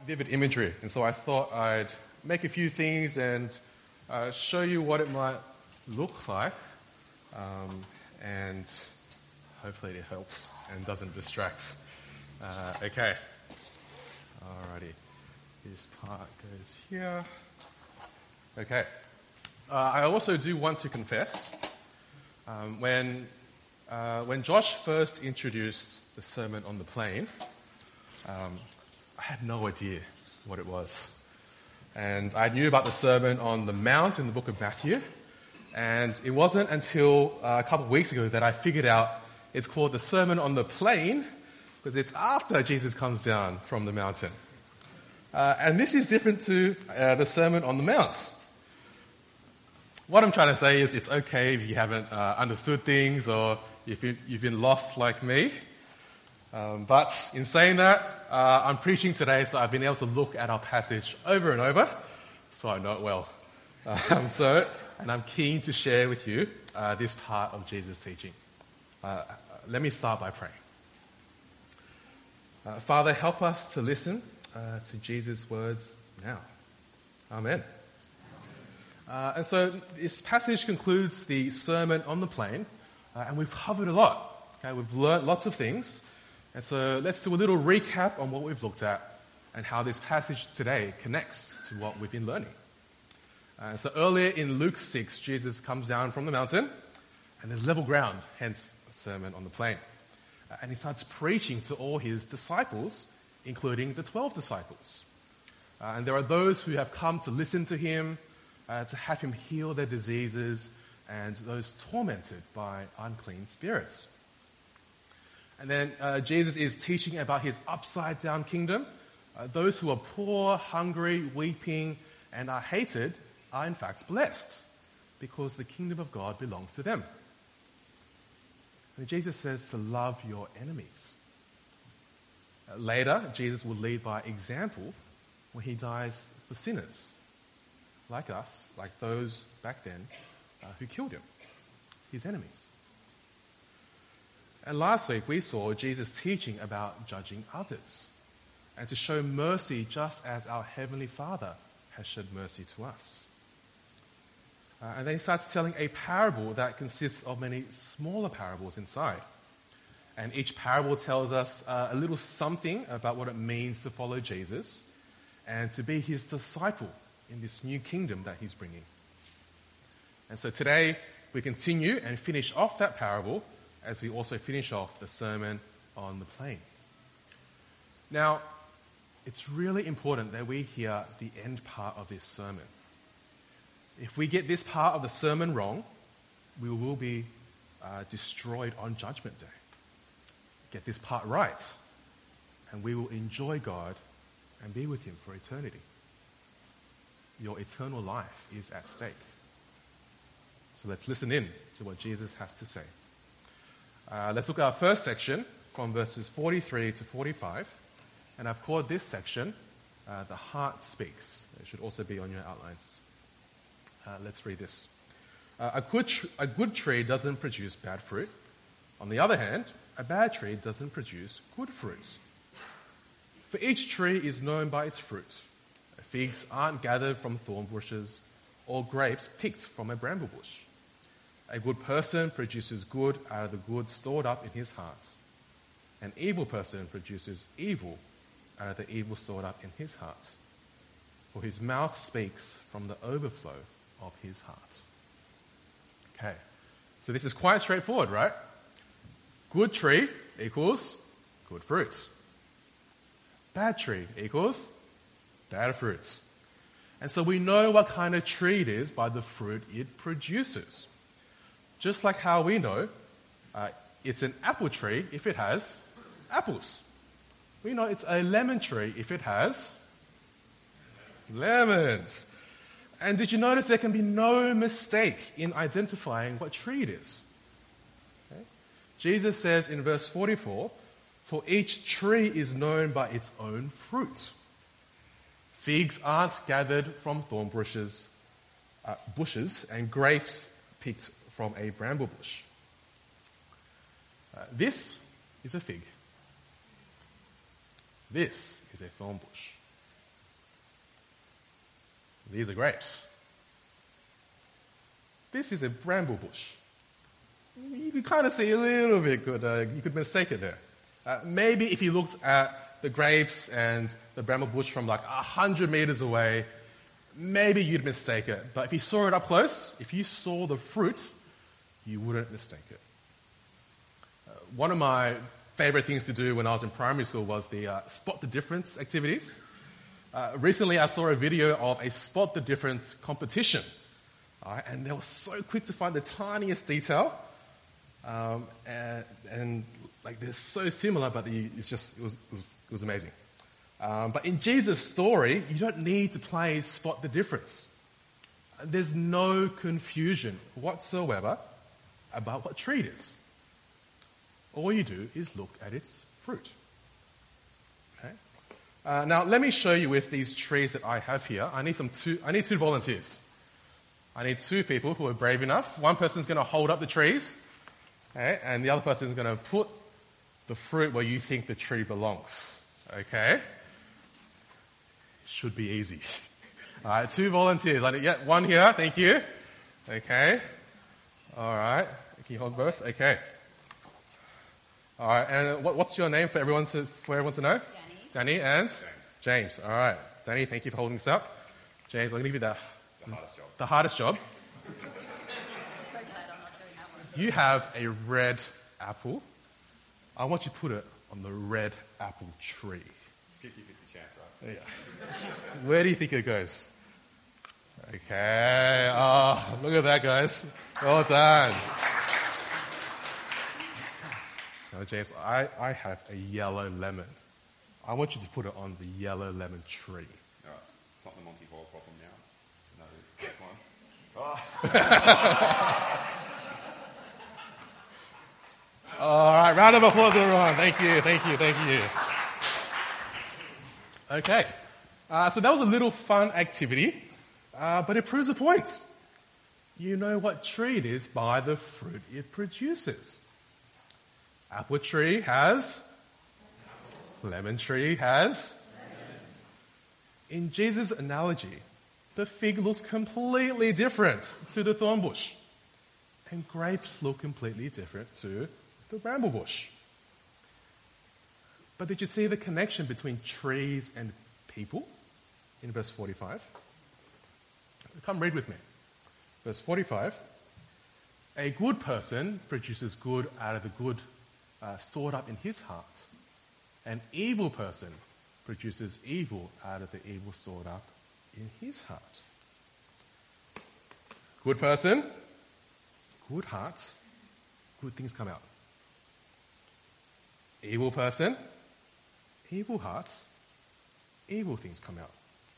vivid imagery, and so I thought I'd make a few things and show you what it might look like, and hopefully it helps and doesn't distract. Okay. Alrighty. This part goes here. Okay. I also do want to confess, when Josh first introduced the Sermon on the Plain, I had no idea what it was. And I knew about the Sermon on the Mount in the book of Matthew, and it wasn't until a couple of weeks ago that I figured out it's called the Sermon on the Plain because it's after Jesus comes down from the mountain. And this is different to the Sermon on the Mount. What I'm trying to say is it's okay if you haven't understood things or if you've been lost like me. But in saying that, I'm preaching today, so I've been able to look at our passage over and over, so I know it well. And I'm keen to share with you this part of Jesus' teaching. Let me start by praying. Father, help us to listen to Jesus' words now. Amen. And so this passage concludes the Sermon on the Plain, and we've covered a lot. Okay, we've learnt lots of things. And so let's do a little recap on what we've looked at and how this passage today connects to what we've been learning. So earlier in Luke 6, Jesus comes down from the mountain and there's level ground, hence the Sermon on the Plain. And he starts preaching to all his disciples, including the 12 disciples. And there are those who have come to listen to him, to have him heal their diseases, and those tormented by unclean spirits. And then Jesus is teaching about his upside-down kingdom. Those who are poor, hungry, weeping, and are hated are in fact blessed because the kingdom of God belongs to them. And Jesus says to love your enemies. Later, Jesus will lead by example when he dies for sinners, like us, like those back then who killed him, his enemies. And last week, we saw Jesus teaching about judging others and to show mercy just as our Heavenly Father has showed mercy to us. And then he starts telling a parable that consists of many smaller parables inside. And each parable tells us a little something about what it means to follow Jesus and to be his disciple in this new kingdom that he's bringing. And so today, we continue and finish off that parable as we also finish off the Sermon on the Plain. Now, it's really important that we hear the end part of this sermon. If we get this part of the sermon wrong, we will be destroyed on Judgment Day. Get this part right, and we will enjoy God and be with him for eternity. Your eternal life is at stake. So let's listen in to what Jesus has to say. Let's look at our first section from verses 43 to 45. And I've called this section, The Heart Speaks. It should also be on your outlines. Let's read this. A good tree doesn't produce bad fruit. On the other hand, a bad tree doesn't produce good fruit. For each tree is known by its fruit. Figs aren't gathered from thorn bushes, or grapes picked from a bramble bush. A good person produces good out of the good stored up in his heart. An evil person produces evil out of the evil stored up in his heart. For his mouth speaks from the overflow of his heart. Okay, so this is quite straightforward, right? Good tree equals good fruit. Bad tree equals bad fruit. And so we know what kind of tree it is by the fruit it produces. Just like how we know it's an apple tree if it has apples. We know it's a lemon tree if it has lemons. And did you notice there can be no mistake in identifying what tree it is? Okay. Jesus says in verse 44, for each tree is known by its own fruit. Figs aren't gathered from thorn bushes, and grapes picked from a bramble bush. This is a fig. This is a thorn bush. These are grapes. This is a bramble bush. You can kind of see a little bit, you could mistake it there. Maybe if you looked at the grapes and the bramble bush from like 100 meters away, maybe you'd mistake it. But if you saw it up close, if you saw the fruit, you wouldn't mistake it. One of my favorite things to do when I was in primary school was the spot the difference activities. Recently, I saw a video of a spot the difference competition. And they were so quick to find the tiniest detail. And like they're so similar, but it was amazing. But in Jesus' story, you don't need to play spot the difference. There's no confusion whatsoever about what tree it is. All you do is look at its fruit. Okay? Now, let me show you with these trees that I have here. I need two volunteers. I need two people who are brave enough. One person's going to hold up the trees, okay, and the other person is going to put the fruit where you think the tree belongs. Okay? Should be easy. All right, two volunteers. One here. Thank you. Okay. All right. Can you hold both? Okay. All right. And what's your name for everyone to know? Danny and James. All right. Danny, thank you for holding this up. James, I'm going to give you the hardest job. So glad I'm not doing that one. You have a red apple. I want you to put it on the red apple tree. 50-50 chance, right? Yeah. Where do you think it goes? Okay. Oh, look at that, guys. Well done. Now, James, I have a yellow lemon. I want you to put it on the yellow lemon tree. All right. It's not the Monty Hall problem now. It's another black one. All right. Round of applause, everyone. Thank you. Okay. So that was a little fun activity, but it proves a point. You know what tree it is by the fruit it produces. Apple tree has, lemon tree has. In Jesus' analogy, the fig looks completely different to the thorn bush, and grapes look completely different to the bramble bush. But did you see the connection between trees and people in verse 45? Come read with me. Verse 45, a good person produces good out of the good stored up in his heart. An evil person produces evil out of the evil stored up in his heart. Good person, good heart, good things come out. Evil person, evil heart, evil things come out.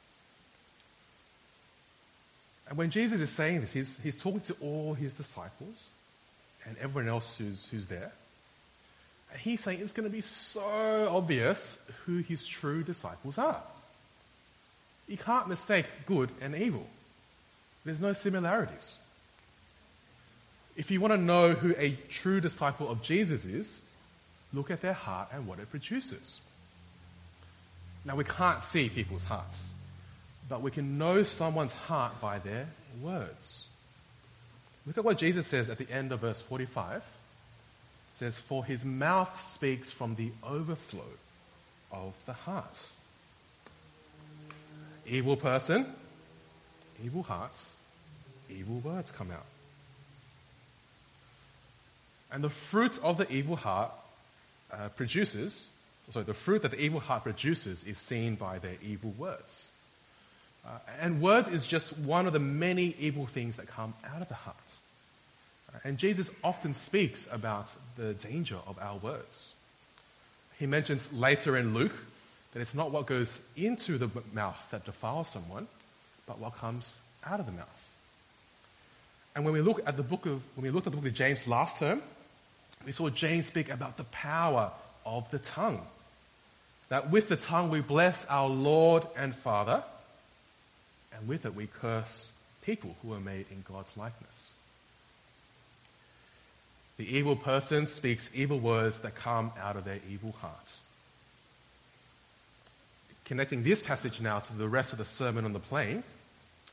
And when Jesus is saying this, he's talking to all his disciples and everyone else who's there. And he's saying it's going to be so obvious who his true disciples are. You can't mistake good and evil. There's no similarities. If you want to know who a true disciple of Jesus is, look at their heart and what it produces. Now, we can't see people's hearts, but we can know someone's heart by their words. Look at what Jesus says at the end of verse 45. It says, for his mouth speaks from the overflow of the heart. Evil person, evil heart, evil words come out. And the fruit of the evil heart the fruit that the evil heart produces is seen by their evil words. And words is just one of the many evil things that come out of the heart. And Jesus often speaks about the danger of our words. He mentions later in Luke that it's not what goes into the mouth that defiles someone, but what comes out of the mouth. And when we looked at the book of James last term, we saw James speak about the power of the tongue. That with the tongue we bless our Lord and Father, and with it we curse people who are made in God's likeness. The evil person speaks evil words that come out of their evil heart. Connecting this passage now to the rest of the Sermon on the Plain,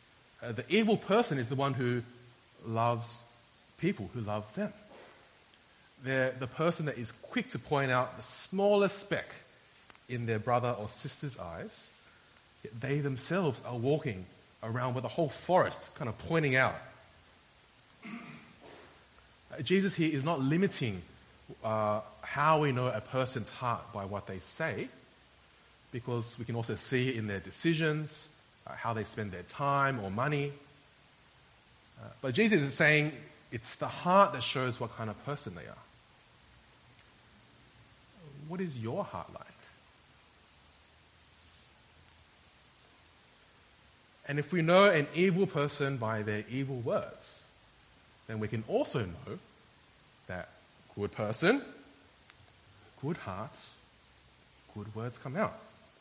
The evil person is the one who loves people who love them. They're the person that is quick to point out the smallest speck in their brother or sister's eyes, yet they themselves are walking around with a whole forest kind of pointing out. Jesus here is not limiting how we know a person's heart by what they say, because we can also see it in their decisions, how they spend their time or money. But Jesus is saying it's the heart that shows what kind of person they are. What is your heart like? And if we know an evil person by their evil words, then we can also know that good person, good heart, good words come out.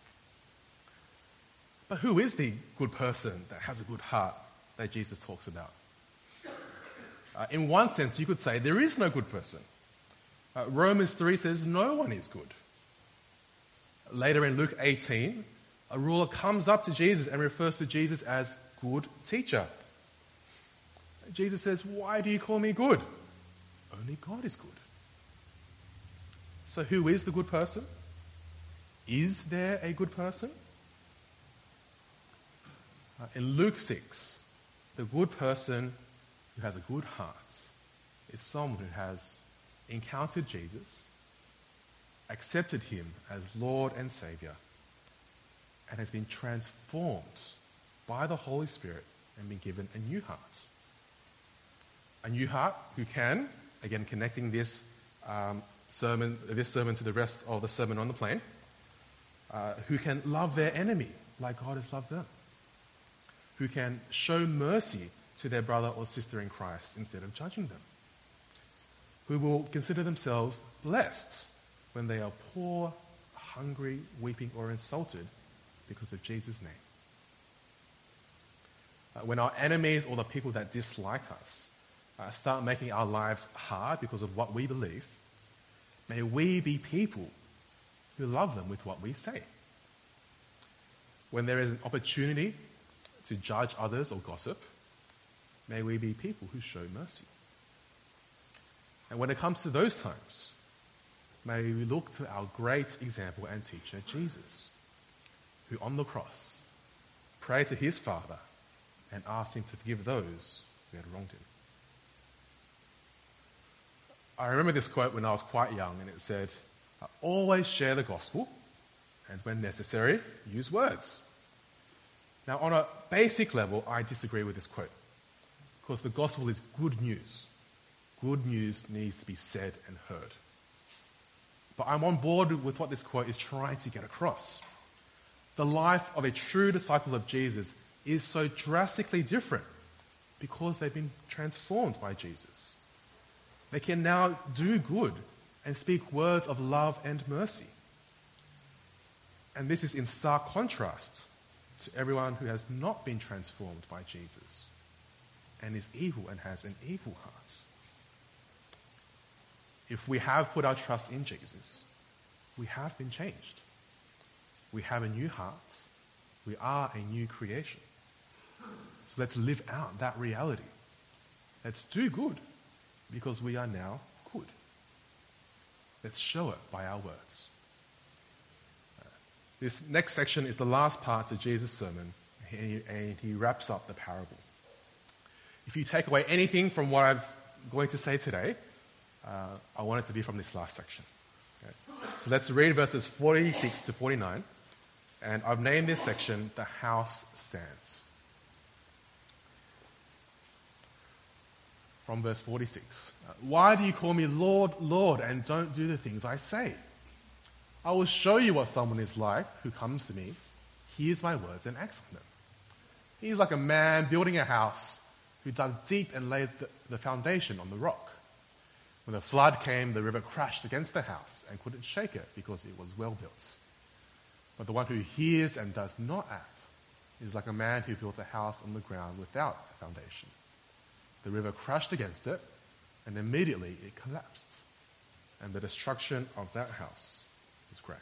But who is the good person that has a good heart that Jesus talks about? In one sense, you could say there is no good person. Romans 3 says no one is good. Later in Luke 18, a ruler comes up to Jesus and refers to Jesus as good teacher. Jesus says, "Why do you call me good? Only God is good." So who is the good person? Is there a good person? In Luke 6, the good person who has a good heart is someone who has encountered Jesus, accepted him as Lord and Savior, and has been transformed by the Holy Spirit and been given a new heart. A new heart who can, again connecting this sermon to the rest of the Sermon on the Plain, who can love their enemy like God has loved them, who can show mercy to their brother or sister in Christ instead of judging them, who will consider themselves blessed when they are poor, hungry, weeping, or insulted because of Jesus' name. When our enemies or the people that dislike us start making our lives hard because of what we believe, may we be people who love them with what we say. When there is an opportunity to judge others or gossip, may we be people who show mercy. And when it comes to those times, may we look to our great example and teacher, Jesus, who on the cross prayed to his Father and asked him to forgive those who had wronged him. I remember this quote when I was quite young, and it said, "Always share the gospel, and when necessary, use words." Now, on a basic level, I disagree with this quote, because the gospel is good news. Good news needs to be said and heard. But I'm on board with what this quote is trying to get across. The life of a true disciple of Jesus is so drastically different because they've been transformed by Jesus. They can now do good and speak words of love and mercy. And this is in stark contrast to everyone who has not been transformed by Jesus and is evil and has an evil heart. If we have put our trust in Jesus, we have been changed. We have a new heart. We are a new creation. So let's live out that reality. Let's do good because we are now good. Let's show it by our words. This next section is the last part of Jesus' sermon, and he wraps up the parable. If you take away anything from what I'm going to say today, I want it to be from this last section. Okay? So let's read verses 46 to 49, and I've named this section, "The House Stands." From verse 46. "Why do you call me Lord, Lord, and don't do the things I say? I will show you what someone is like who comes to me, hears my words, and acts on them. He is like a man building a house who dug deep and laid the foundation on the rock. When the flood came, the river crashed against the house and couldn't shake it because it was well built. But the one who hears and does not act is like a man who built a house on the ground without a foundation. The river crashed against it, and immediately it collapsed, and the destruction of that house was great."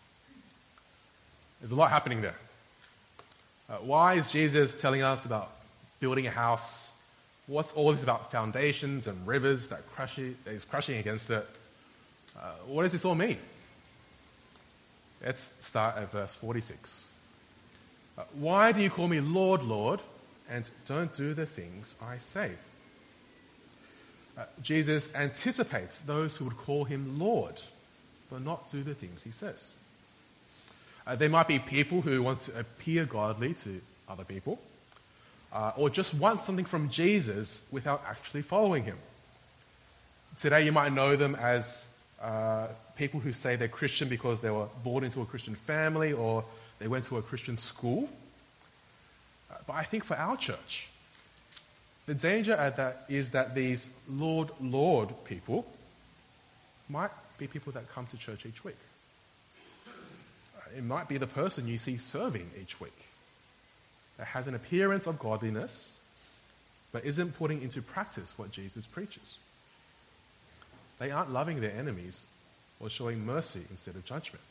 There's a lot happening there. Why is Jesus telling us about building a house. What's all this about foundations and rivers that is crashing against it? What does this all mean? Let's start at verse 46. Why do you call me Lord, Lord, and don't do the things I say? Jesus anticipates those who would call him Lord, but not do the things he says. There might be people who want to appear godly to other people, or just want something from Jesus without actually following him. Today you might know them as people who say they're Christian because they were born into a Christian family or they went to a Christian school. But I think for our church, the danger at that is that these Lord, Lord people might be people that come to church each week. It might be the person you see serving each week that has an appearance of godliness but isn't putting into practice what Jesus preaches. They aren't loving their enemies or showing mercy instead of judgment.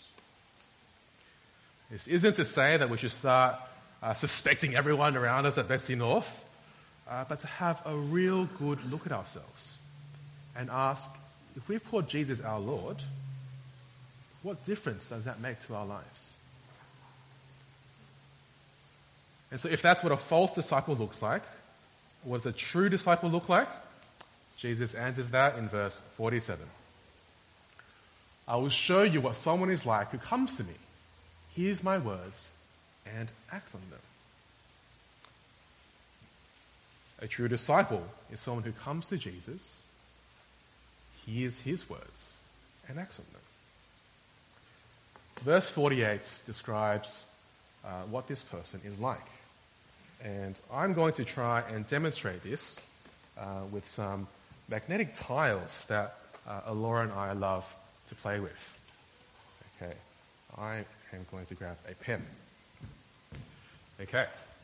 This isn't to say that we should start suspecting everyone around us at Bexley North, but to have a real good look at ourselves and ask, if we've called Jesus our Lord, what difference does that make to our lives? And so if that's what a false disciple looks like, what does a true disciple look like? Jesus answers that in verse 47. I will show you what someone is like who comes to me, hears my words, and acts on them. A true disciple is someone who comes to Jesus, hears his words, and acts on them. Verse 48 describes what this person is like. And I'm going to try and demonstrate this with some magnetic tiles that Laura and I love to play with. Okay, I am going to grab a pen. Okay.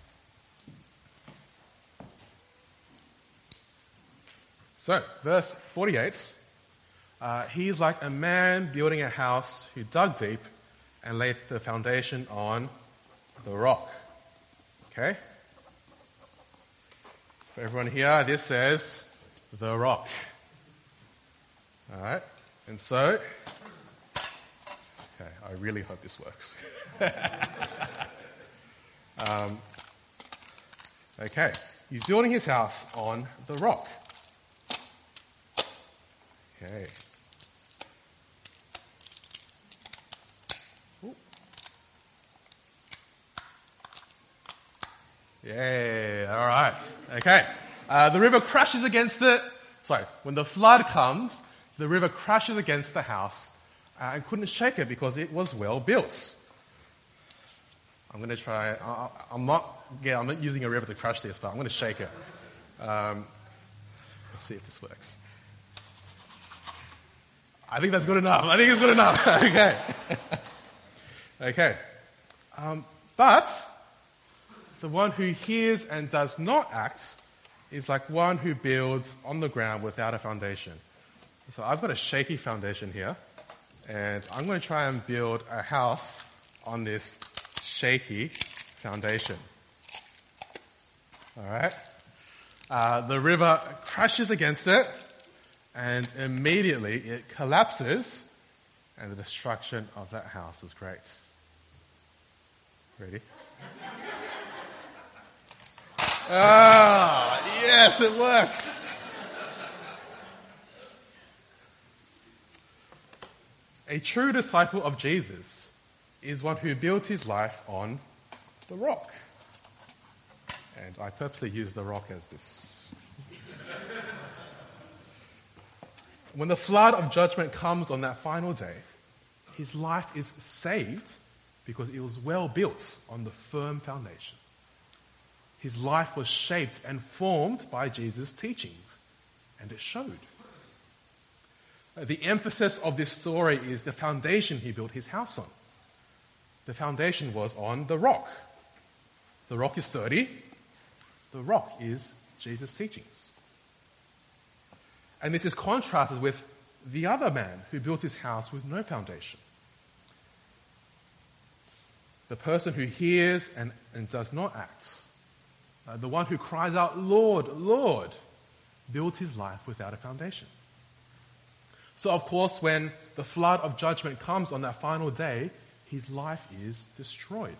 So, verse 48, he is like a man building a house who dug deep and laid the foundation on the rock. Okay? For everyone here, this says the rock. All right? And so, okay, I really hope this works. Okay, he's building his house on the rock. Okay. Ooh. Yay, all right. Okay. The river crashes against it. Sorry, when the flood comes, the river crashes against the house and couldn't shake it because it was well built. I'm going to try. I'm not using a river to crash this, but I'm going to shake it. Let's see if this works. I think that's good enough. I think it's good enough. Okay. Okay. But the one who hears and does not act is like one who builds on the ground without a foundation. So I've got a shaky foundation here, and I'm going to try and build a house on this shaky foundation. All right. The river crashes against it, and immediately it collapses, and the destruction of that house is great. Ready? Ah, yes, it works. A true disciple of Jesus is one who builds his life on the rock. And I purposely use the rock as this. When the flood of judgment comes on that final day, his life is saved because it was well built on the firm foundation. His life was shaped and formed by Jesus' teachings, and it showed. The emphasis of this story is the foundation he built his house on. The foundation was on the rock. The rock is sturdy. The rock is Jesus' teachings. And this is contrasted with the other man who built his house with no foundation. The person who hears and does not act. The one who cries out, Lord, Lord, builds his life without a foundation. So, of course, when the flood of judgment comes on that final day, his life is destroyed.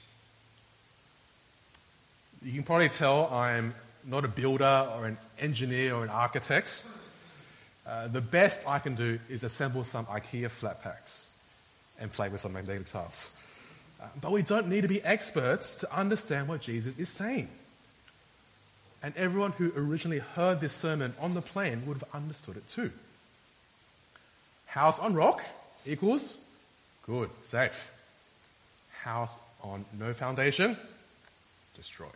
You can probably tell I'm not a builder or an engineer or an architect. The best I can do is assemble some IKEA flat packs and play with some magnetic tiles. But we don't need to be experts to understand what Jesus is saying. And everyone who originally heard this sermon on the plain would have understood it too. House on rock equals good, safe. House on no foundation, destroyed.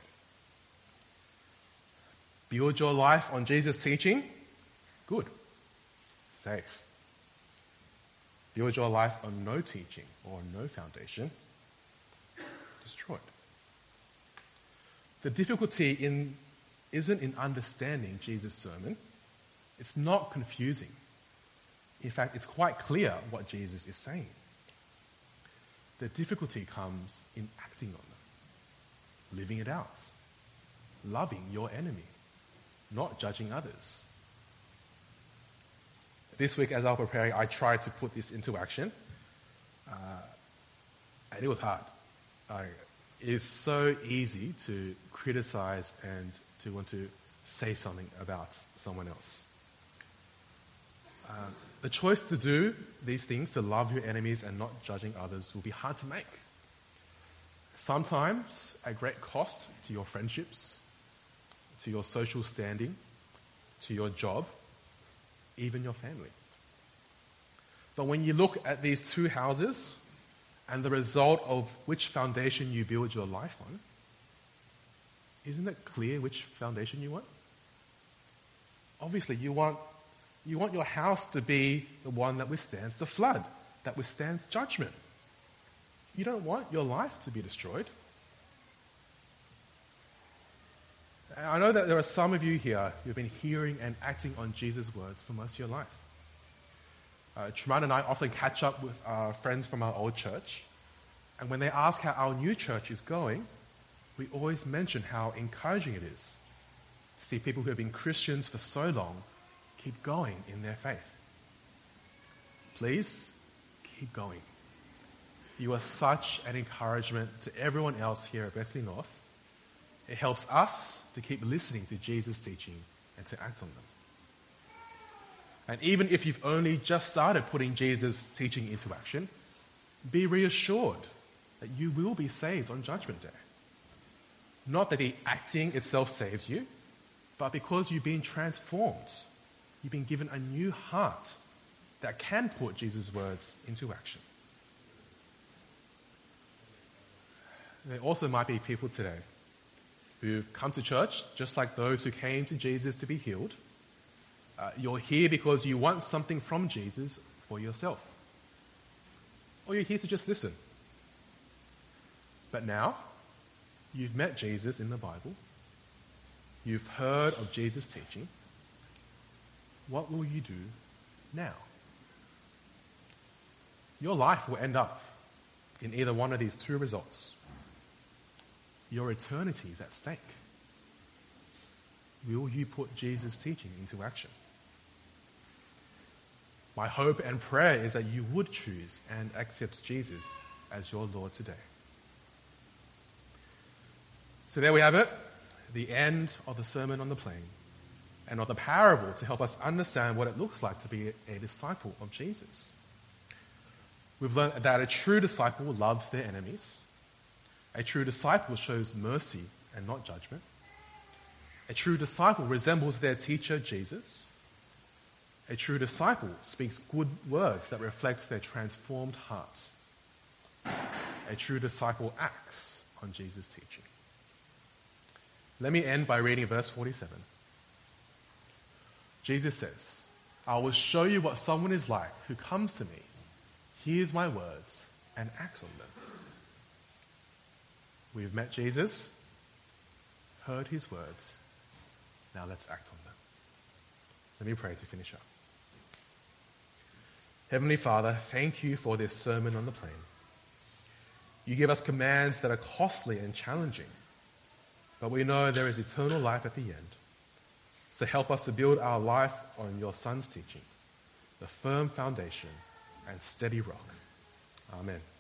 Build your life on Jesus' teaching, good, safe. Build your life on no teaching or no foundation, destroyed. The difficulty isn't in understanding Jesus' sermon. It's not confusing. In fact, it's quite clear what Jesus is saying. The difficulty comes in acting on them, living it out, loving your enemy, not judging others. This week, as I was preparing, I tried to put this into action, and it was hard. It is so easy to criticize and to want to say something about someone else. The choice to do these things, to love your enemies and not judging others, will be hard to make. Sometimes at great cost to your friendships, to your social standing, to your job, even your family. But when you look at these two houses and the result of which foundation you build your life on, isn't it clear which foundation you want? Obviously, you want your house to be the one that withstands the flood, that withstands judgment. You don't want your life to be destroyed. I know that there are some of you here who have been hearing and acting on Jesus' words for most of your life. Truman and I often catch up with our friends from our old church, and when they ask how our new church is going, we always mention how encouraging it is to see people who have been Christians for so long keep going in their faith. Please, keep going. You are such an encouragement to everyone else here at Bexley North. It helps us to keep listening to Jesus' teaching and to act on them. And even if you've only just started putting Jesus' teaching into action, be reassured that you will be saved on Judgment Day. Not that the acting itself saves you, but because you've been transformed. You've been given a new heart that can put Jesus' words into action. There also might be people today who've come to church just like those who came to Jesus to be healed. You're here because you want something from Jesus for yourself. Or you're here to just listen. But now, you've met Jesus in the Bible. You've heard of Jesus' teaching. What will you do now? Your life will end up in either one of these two results. Your eternity is at stake. Will you put Jesus' teaching into action? My hope and prayer is that you would choose and accept Jesus as your Lord today. So there we have it, the end of the Sermon on the Plain, and of the parable to help us understand what it looks like to be a disciple of Jesus. We've learned that a true disciple loves their enemies. A true disciple shows mercy and not judgment. A true disciple resembles their teacher, Jesus. A true disciple speaks good words that reflect their transformed heart. A true disciple acts on Jesus' teaching. Let me end by reading verse 47. Jesus says, I will show you what someone is like who comes to me, hears my words, and acts on them. We've met Jesus, heard his words. Now let's act on them. Let me pray to finish up. Heavenly Father, thank you for this sermon on the plain. You give us commands that are costly and challenging. but we know there is eternal life at the end. So help us to build our life on your Son's teachings, the firm foundation and steady rock. Amen.